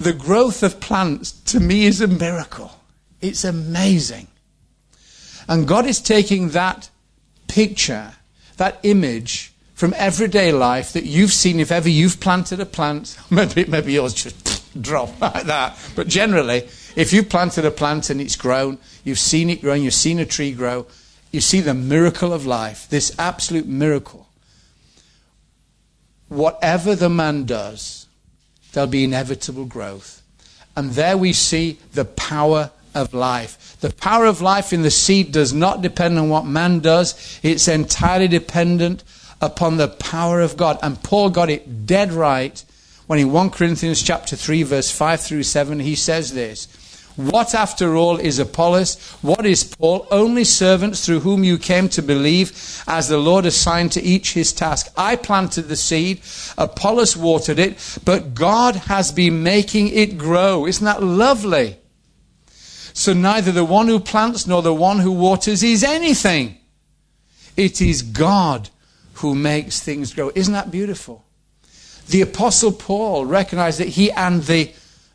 The growth of plants, to me, is a miracle. It's amazing. And God is taking that picture, that image from everyday life that you've seen. If ever you've planted a plant, maybe yours just drop like that. But generally, if you've planted a plant and it's grown, you've seen it grow, you've seen a tree grow, you see the miracle of life, this absolute miracle. Whatever the man does, there'll be inevitable growth. And there we see the power of life. The power of life in the seed does not depend on what man does. It's entirely dependent upon the power of God. And Paul got it dead right when in 1 Corinthians chapter 3 verse 5 through 7 he says this: what after all is Apollos? What is Paul? Only servants through whom you came to believe, as the Lord assigned to each his task. I planted the seed, Apollos watered it, but God has been making it grow. Isn't that lovely? So neither the one who plants nor the one who waters is anything. It is God who makes things grow. Isn't that beautiful? The Apostle Paul recognized that he and the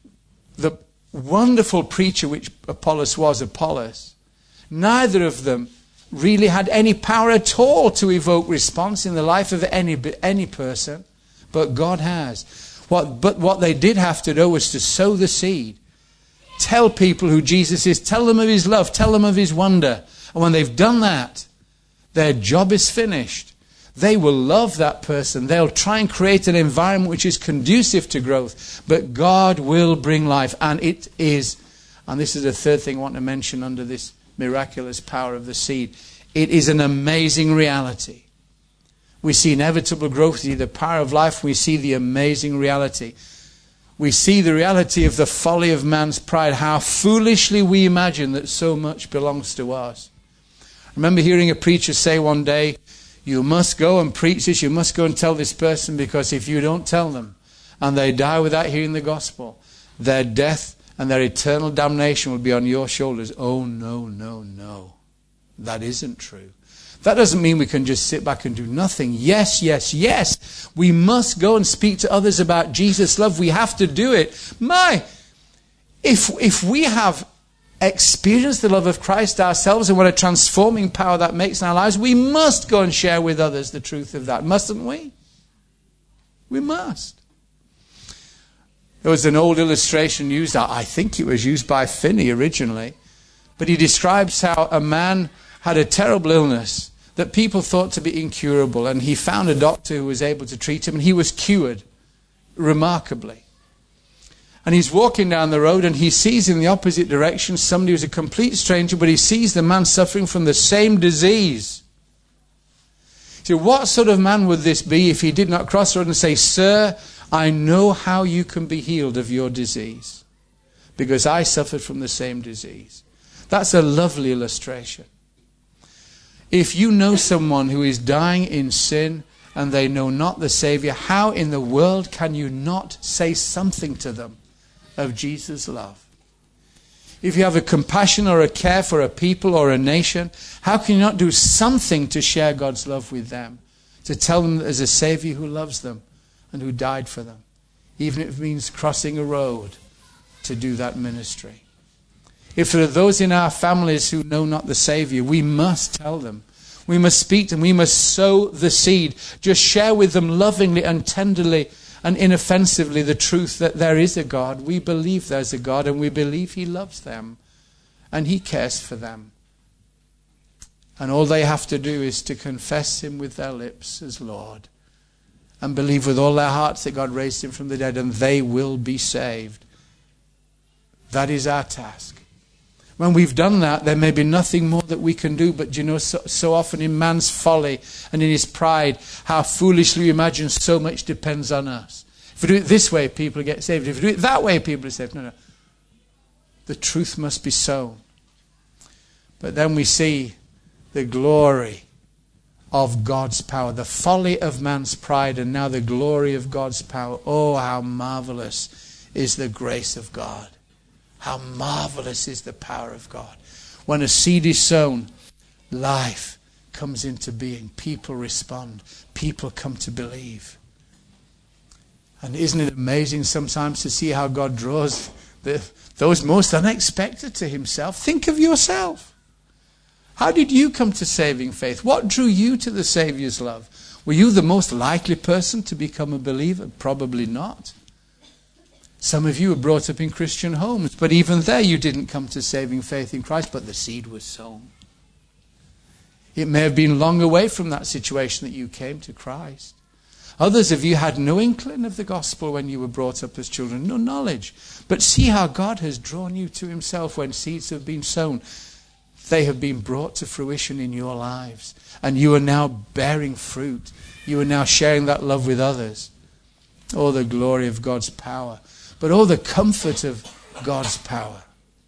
wonderful preacher which Apollos, neither of them really had any power at all to evoke response in the life of any person, but God has. But what they did have to do was to sow the seed. Tell people who Jesus is, tell them of his love, tell them of his wonder. And when they've done that, their job is finished. They will love that person. They'll try and create an environment which is conducive to growth. But God will bring life. And it is, and this is the third thing I want to mention under this miraculous power of the seed. It is an amazing reality. We see inevitable growth, we see the power of life, we see the amazing reality. We see the reality of the folly of man's pride, how foolishly we imagine that so much belongs to us. I remember hearing a preacher say one day, you must go and preach this, you must go and tell this person, because if you don't tell them and they die without hearing the gospel, their death and their eternal damnation will be on your shoulders. Oh, no, no, no. That isn't true. That doesn't mean we can just sit back and do nothing. Yes, yes, yes. We must go and speak to others about Jesus' love. We have to do it. If we have experienced the love of Christ ourselves and what a transforming power that makes in our lives, we must go and share with others the truth of that, mustn't we? We must. There was an old illustration used, I think it was used by Finney originally, but he describes how a man had a terrible illness that people thought to be incurable, and he found a doctor who was able to treat him, and he was cured remarkably. And he's walking down the road and he sees in the opposite direction somebody who's a complete stranger, but he sees the man suffering from the same disease. So what sort of man would this be if he did not cross the road and say, "Sir, I know how you can be healed of your disease, because I suffered from the same disease"? That's a lovely illustration. If you know someone who is dying in sin and they know not the Savior, how in the world can you not say something to them of Jesus' love? If you have a compassion or a care for a people or a nation, how can you not do something to share God's love with them? To tell them that there's a Savior who loves them and who died for them, even if it means crossing a road to do that ministry. If there are those in our families who know not the Savior, we must tell them. We must speak to them. We must sow the seed. Just share with them lovingly and tenderly and inoffensively the truth that there is a God. We believe there's a God, and we believe He loves them and He cares for them. And all they have to do is to confess Him with their lips as Lord and believe with all their hearts that God raised Him from the dead, and they will be saved. That is our task. When we've done that, there may be nothing more that we can do. But you know, so often in man's folly and in his pride, how foolishly we imagine so much depends on us. If we do it this way, people get saved. If we do it that way, people are saved. No. The truth must be sown. But then we see the glory of God's power, the folly of man's pride, and now the glory of God's power. Oh, how marvelous is the grace of God. How marvelous is the power of God. When a seed is sown, life comes into being. People respond. People come to believe. And isn't it amazing sometimes to see how God draws those most unexpected to himself? Think of yourself. How did you come to saving faith? What drew you to the Saviour's love? Were you the most likely person to become a believer? Probably not. Some of you were brought up in Christian homes, but even there you didn't come to saving faith in Christ, but the seed was sown. It may have been long away from that situation that you came to Christ. Others of you had no inkling of the gospel when you were brought up as children, no knowledge. But see how God has drawn you to himself when seeds have been sown. They have been brought to fruition in your lives. And you are now bearing fruit. You are now sharing that love with others. Oh, the glory of God's power. But oh, the comfort of God's power.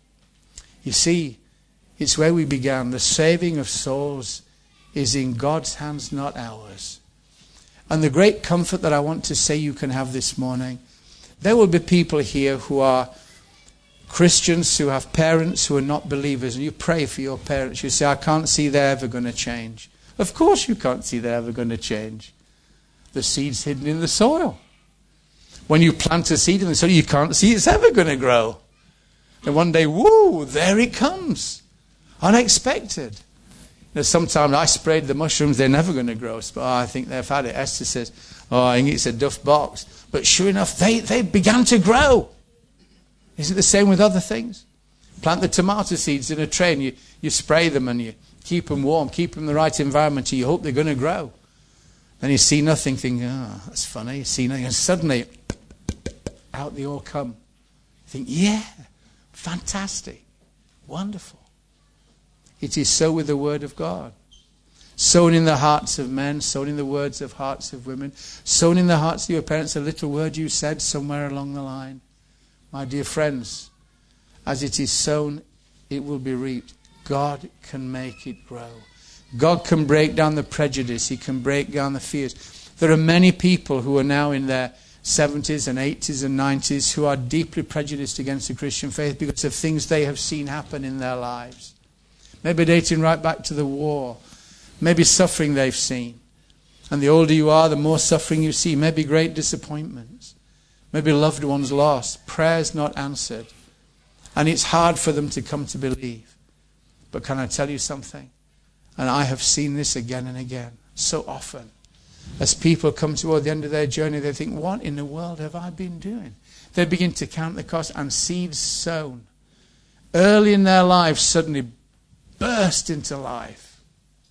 You see, it's where we began. The saving of souls is in God's hands, not ours. And the great comfort that I want to say you can have this morning, there will be people here who are Christians, who have parents who are not believers, and you pray for your parents. You say, I can't see they're ever going to change. Of course you can't see they're ever going to change. The seed's hidden in the soil. When you plant a seed in the soil, you can't see it's ever going to grow. And one day, whoo, there it comes. Unexpected. You know, sometimes I sprayed the mushrooms, they're never going to grow. But I think they've had it. Esther says, I think it's a duff box. But sure enough, they began to grow. Is it the same with other things? Plant the tomato seeds in a tray and you spray them and you keep them warm, keep them in the right environment, and you hope they're going to grow. Then you see nothing, think, that's funny. You see nothing, and suddenly, out they all come. You think, yeah, fantastic, wonderful. It is so with the word of God. Sown in the hearts of men, sown in the words of hearts of women, sown in the hearts of your parents, a little word you said somewhere along the line. My dear friends, as it is sown, it will be reaped. God can make it grow. God can break down the prejudice. He can break down the fears. There are many people who are now in their 70s and 80s and 90s who are deeply prejudiced against the Christian faith because of things they have seen happen in their lives. Maybe dating right back to the war. Maybe suffering they've seen. And the older you are, the more suffering you see. Maybe great disappointments. Maybe loved ones lost. Prayers not answered. And it's hard for them to come to believe. But can I tell you something? And I have seen this again and again. So often. As people come toward the end of their journey, they think, what in the world have I been doing? They begin to count the cost, and seeds sown early in their lives suddenly burst into life.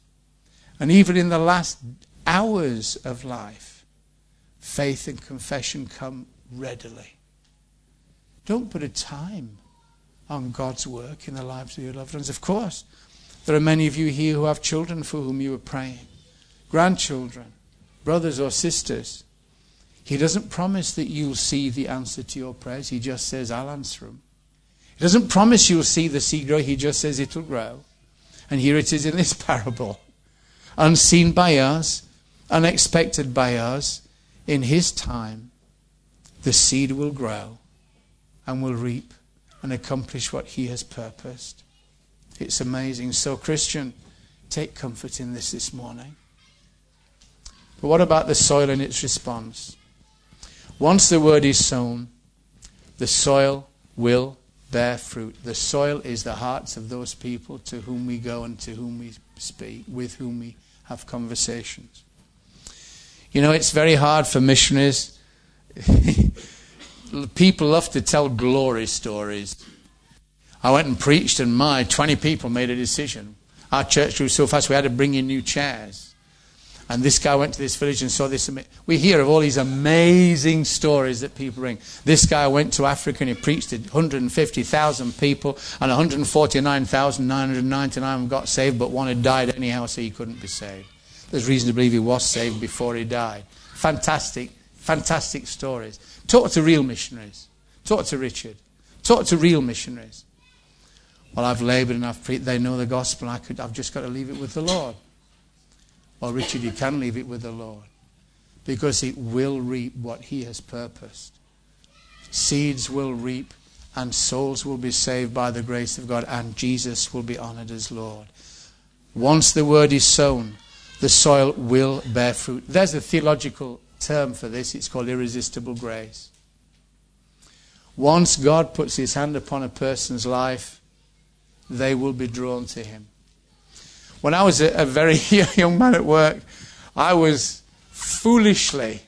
And even in the last hours of life, faith and confession come readily. Don't put a time on God's work in the lives of your loved ones. Of course, there are many of you here who have children for whom you are praying, grandchildren, brothers or sisters. He doesn't promise that you'll see the answer to your prayers. He just says, I'll answer them. He doesn't promise you'll see the seed grow. He just says it'll grow. And here it is in this parable. Unseen by us, unexpected by us, in his time, the seed will grow and will reap and accomplish what he has purposed. It's amazing. So, Christian, take comfort in this morning. But what about the soil and its response? Once the word is sown, the soil will bear fruit. The soil is the hearts of those people to whom we go and to whom we speak, with whom we have conversations. You know, it's very hard for missionaries. People love to tell glory stories. I went and preached and 20 people made a decision. Our church grew so fast we had to bring in new chairs. And this guy went to this village and saw this. We hear of all these amazing stories that people bring. This guy went to Africa and he preached to 150,000 people, and 149,999 got saved, but one had died anyhow, so he couldn't be saved. There's reason to believe he was saved before he died. Fantastic, fantastic stories. Talk to real missionaries. Talk to Richard. Talk to real missionaries. Well, I've laboured and I've preached. They know the gospel. I've just got to leave it with the Lord. Well, Richard, you can leave it with the Lord, because it will reap what he has purposed. Seeds will reap and souls will be saved by the grace of God, and Jesus will be honoured as Lord. Once the word is sown, the soil will bear fruit. There's a theological term for this. It's called irresistible grace. Once God puts his hand upon a person's life, they will be drawn to him. When I was a very young man at work, I was foolishly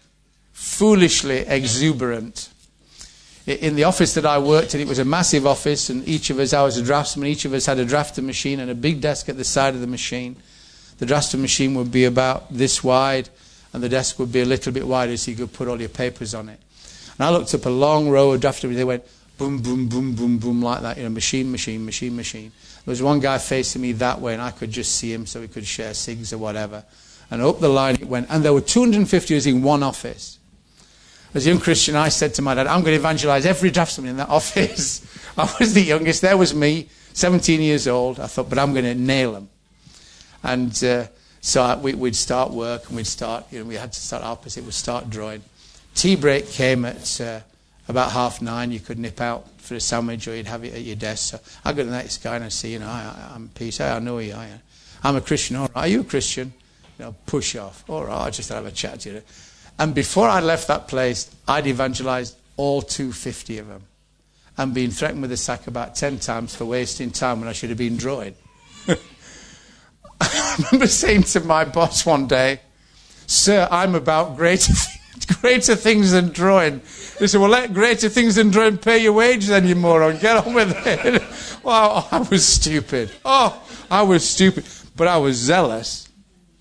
exuberant. In the office that I worked in, it was a massive office, and I was a draftsman, each of us had a drafting machine and a big desk at the side of the machine. The drafting machine would be about this wide, and the desk would be a little bit wider so you could put all your papers on it. And I looked up a long row of drafting, they went boom, boom, boom, boom, boom, like that, machine. There was one guy facing me that way, and I could just see him so we could share cigs or whatever. And up the line it went, and there were 250 of us in one office. As a young Christian, I said to my dad, I'm going to evangelize every draftsman in that office. I was the youngest. There was me, 17 years old. I thought, but I'm going to nail them. And so we'd start work, and we had to start opposite. We'd start drawing. Tea break came at about 9:30. You could nip out for a sandwich, or you'd have it at your desk. So I go to the next guy and I say, I'm Peter. I know you. I'm a Christian. All right. Are you a Christian? Push off. All right. I'll just have a chat to you. And before I left that place, I'd evangelized all 250 of them, and been threatened with a sack about 10 times for wasting time when I should have been drawing. I remember saying to my boss one day, "Sir, I'm about greater things than drawing." He said, "Well, let greater things than drawing pay your wage then, you moron. Get on with it." Well, I was stupid. But I was zealous.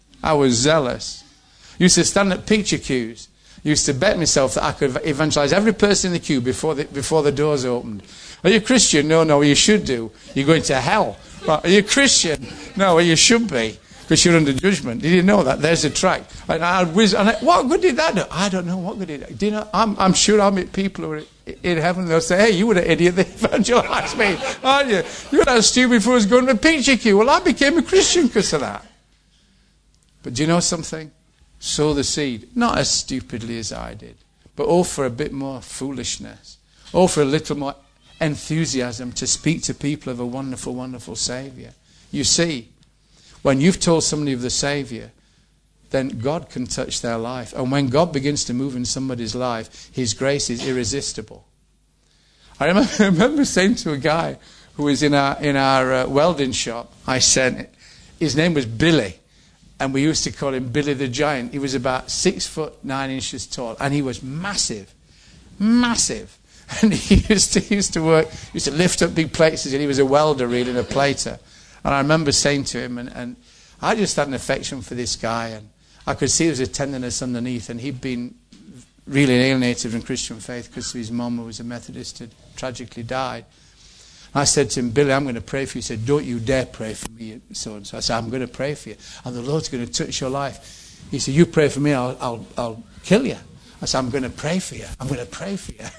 Used to stand at picture queues. Used to bet myself that I could evangelize every person in the queue before the doors opened. Are you Christian? No, you should do. You're going to hell. Well, are you Christian? No, well, you should be, because you're under judgment. Did you know that? There's a tract. And what good did that do? I don't know what good it did. Do you know? I'm sure I'll meet people who are in heaven. They'll say, "Hey, you were an idiot. They evangelized me, aren't you? You were that stupid before I was going to a picture queue." Well, I became a Christian because of that. But do you know something? Sow the seed, not as stupidly as I did, but for a bit more foolishness, for a little more enthusiasm to speak to people of a wonderful, wonderful Saviour. You see, when you've told somebody of the Saviour, then God can touch their life. And when God begins to move in somebody's life, his grace is irresistible. I remember saying to a guy who was in our welding shop, I said, his name was Billy. And we used to call him Billy the Giant. He was about 6'9" tall, and he was massive. And he used to lift up big plates, and he was a welder, really, and a plater. And I remember saying to him, and I just had an affection for this guy, and I could see there was a tenderness underneath, and he'd been really alienated from Christian faith because his mum, who was a Methodist, had tragically died. I said to him, "Billy, I'm going to pray for you." He said, "Don't you dare pray for me, so-and-so." I said, "I'm going to pray for you, and the Lord's going to touch your life." He said, "You pray for me, I'll kill you." I said, "I'm going to pray for you. I'm going to pray for you."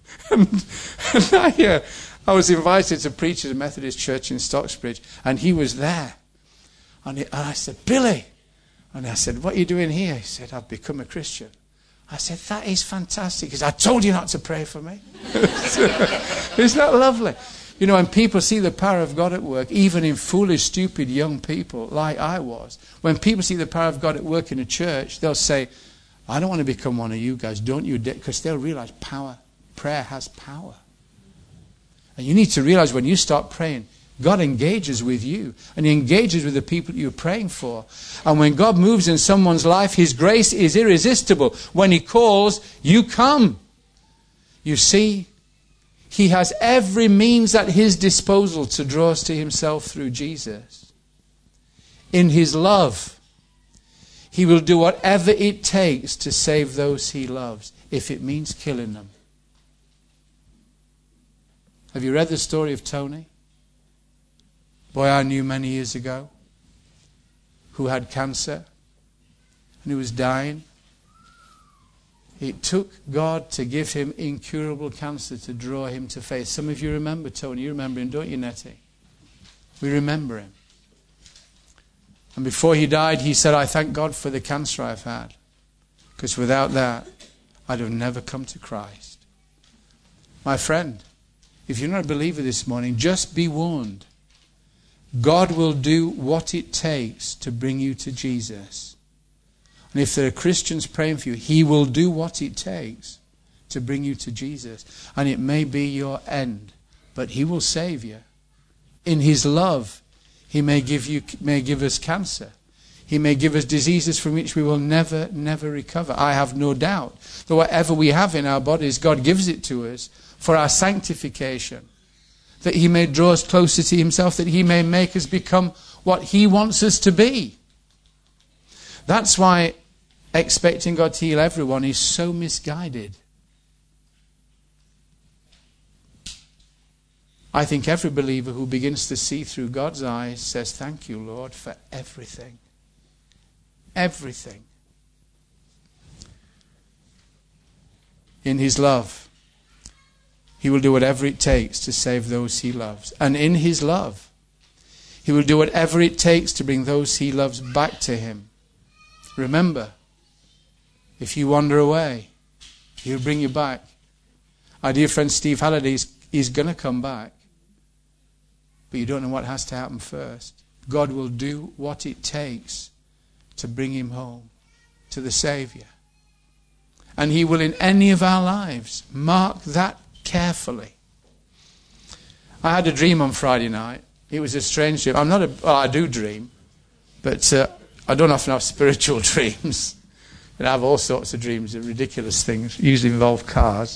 and I was invited to preach at a Methodist church in Stocksbridge, and he was there. And I said, "Billy," and I said, "What are you doing here?" He said, "I've become a Christian." I said, "That is fantastic, because I told you not to pray for me." Isn't that lovely? When people see the power of God at work, even in foolish, stupid young people like I was, when people see the power of God at work in a church, they'll say, "I don't want to become one of you guys, don't you?" Because they'll realize prayer has power. And you need to realize when you start praying, God engages with you, and he engages with the people you're praying for. And when God moves in someone's life, his grace is irresistible. When he calls, you come. You see, he has every means at his disposal to draw us to himself through Jesus. In his love, he will do whatever it takes to save those he loves, if it means killing them. Have you read the story of Tony? Boy I knew many years ago, who had cancer and who was dying. It took God to give him incurable cancer to draw him to faith. Some of you remember Tony. You remember him, don't you, Nettie? We remember him. And before he died, he said, "I thank God for the cancer I've had, because without that, I'd have never come to Christ." My friend, if you're not a believer this morning, just be warned. God will do what it takes to bring you to Jesus. And if there are Christians praying for you, He will do what it takes to bring you to Jesus. And it may be your end, but He will save you. In His love, He may give us cancer. He may give us diseases from which we will never, never recover. I have no doubt that whatever we have in our bodies, God gives it to us for our sanctification. That He may draw us closer to Himself, that He may make us become what He wants us to be. That's why expecting God to heal everyone is so misguided. I think every believer who begins to see through God's eyes says, thank you, Lord, for everything. Everything. In His love, He will do whatever it takes to save those He loves. And in His love, He will do whatever it takes to bring those He loves back to Him. Remember, if you wander away, He'll bring you back. Our dear friend Steve Halliday is going to come back. But you don't know what has to happen first. God will do what it takes to bring him home to the Saviour. And He will in any of our lives mark that carefully. I had a dream on Friday night. It was a strange dream. I do dream, but I don't often have spiritual dreams. And I have all sorts of dreams of ridiculous things, usually involve cars.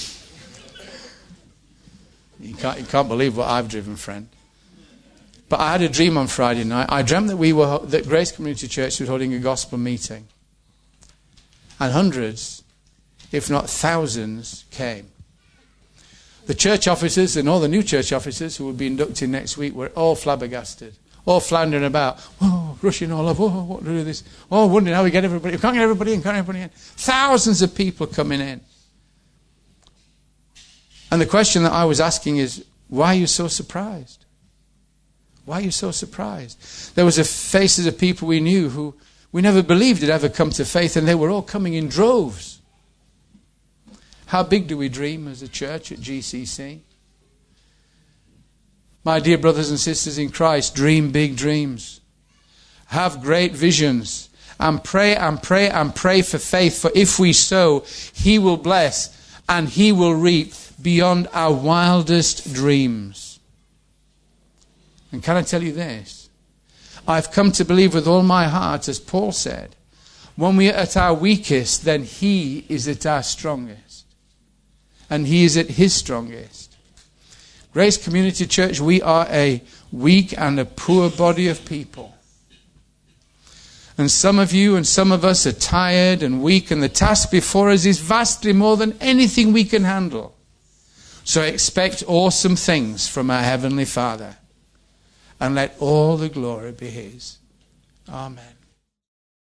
You can't believe what I've driven, friend. But I had a dream on Friday night. I dreamt that Grace Community Church was holding a gospel meeting. And hundreds, if not thousands, came. The church officers and all the new church officers who will be inducted next week were all flabbergasted. All floundering about. Oh, rushing all over. Oh, what to do this? Oh, wondering how we get everybody. We can't get everybody in, can't get everybody in. Thousands of people coming in. And the question that I was asking is, why are you so surprised? Why are you so surprised? There was faces of people we knew who we never believed had ever come to faith, and they were all coming in droves. How big do we dream as a church at GCC? My dear brothers and sisters in Christ, dream big dreams. Have great visions. And pray and pray and pray for faith. For if we sow, He will bless and He will reap beyond our wildest dreams. And can I tell you this? I've come to believe with all my heart, as Paul said, when we are at our weakest, then He is at our strongest. And He is at His strongest. Grace Community Church, we are a weak and a poor body of people. And some of you and some of us are tired and weak, and the task before us is vastly more than anything we can handle. So expect awesome things from our Heavenly Father, and let all the glory be His. Amen.